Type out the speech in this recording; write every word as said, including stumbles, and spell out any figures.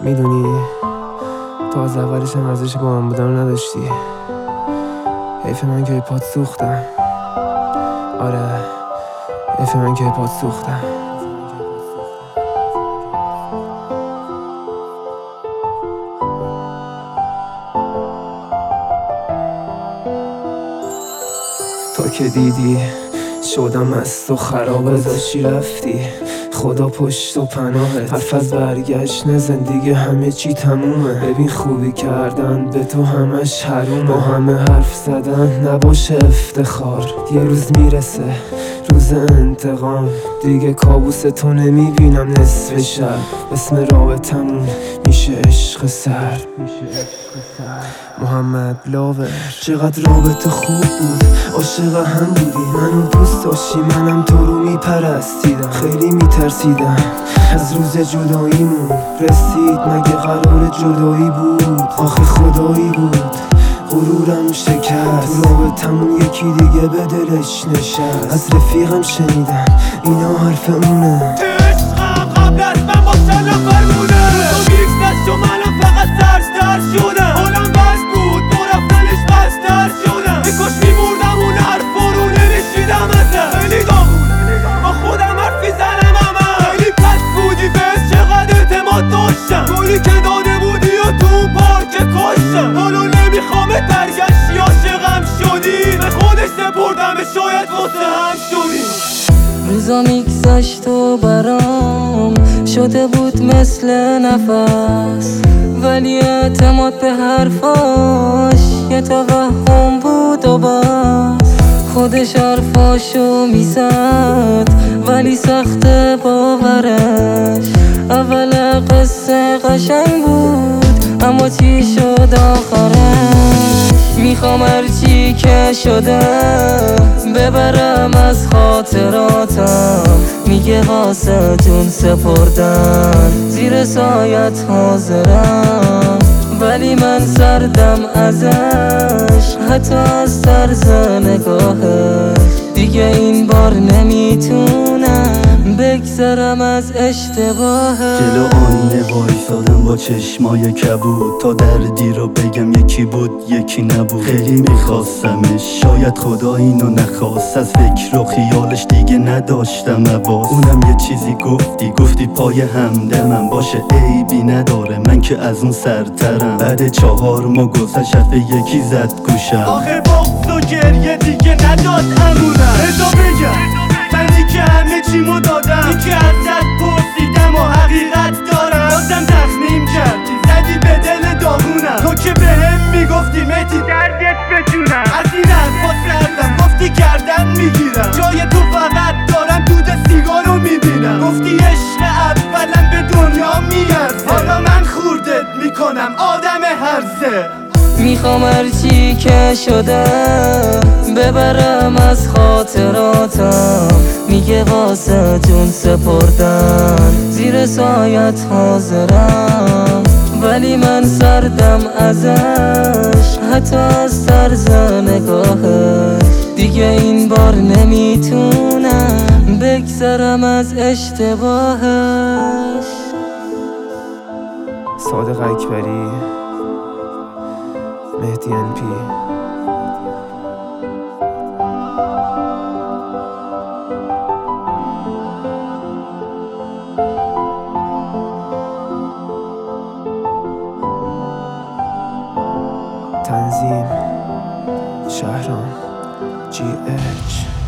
میدونی تو از اولش هم ارزش با من بودن نداشتی. حیف من که پات سوختم. آره حیف من که پات سوختم. تا که دیدی شدم از تو خراب، داشتی رفتی خدا پشت و پناهت. حرف از برگشت زندگی همه چی تمومه. ببین خوبی کردن به تو همش حرومه. با همه حرف زدن نباشه افتخار. یه روز میرسه روز انتقام، دیگه کابوس تو نمیبینم نصف شب. اسم رابطمون میشه عشق سر. محمد لاور چقدر رابطه خوب بود، عاشق هم بودی، منو دوست داشتی، منم تو رو میپرستیدم. خیلی میترسیدم از روز جداییمون رسید، مگه قرار جدایی بود؟ آخه خدایی بود غرورم شکست. تو رابطمون یکی دیگه به دلش نشست. از رفیقم شنیدم اینا حرف اونه. عشقم قبل از من با سلام فرمونه. تو میگذشت و منم فقط سرش در شده. حالم بس بود برفتنش بس در شدم. بکش میبردم اون حرفا رو نمیشیدم ازم. خیلی داغونه با خودم حرفی زنم همه. خیلی پس بودی بهش چقدر اعتماد داشتم. گلی که داده بودی و تو اون پارک کشتم. حالا نمیخوامت برگشتی عاشقم شدی. به خودش سپردم شاید واسه هم شدی. روزا میگذشت و برام شده بود مثل نفس، ولی اعتماد به حرفاش یه توهم بود و بس. خودش حرفاشو میزد ولی سخت باورش. اول قصه قشنگ بود اما چی شد آخرش؟ میخوام هرچی که شده ببرم از خاطراتم. میگه واسه جون سپردن زیر سایت حاضرم، ولی من سردم ازش حتی از طرز نگاهش. دیگه این بار نمیتونم بگذرم از اشتباهش. جلو آینه وایسادم با چشمای کبود، تا دردی رو بگم یکی بود یکی نبود. خیلی میخواستمش شاید خدا اینو نخواست. از فکر و خیالش دیگه نداشتم حواس. اونم یه چیزی گفتی گفتی پای همدمم باشه عیبی نداره، من که از اون سرترم. بعد چهار ماه گذشت یکی زد گوشم. آخه بغض و گریه دیگه نداد امونم. رضا بگم منی که همه چیمو دادم. این که ازت پرسیدم و حقیقت دارم. بازم تخمیم کردی زدی به دل داغونم. تو که بهم میگفتی مهدی دردت بدونم. از این حرفا سردم گفتی گردن میگیرم. جای تو فقط دارم دود سیگارو میبینم. گفتی عشق اولم به دنیا میارزه. حالا من خوردت میکنم آدم هرزه. میخوام هرچی که شده ببرم از خاطراتم. میگه واسه جون سپردن زیر سایت حاضرم، ولی من سردم ازش حتی از طرز نگاهش. دیگه این بار نمیتونم بگذرم از اشتباهش. صادق اکبری، مهدی ان پی. تنظیم شهرام جی اچ.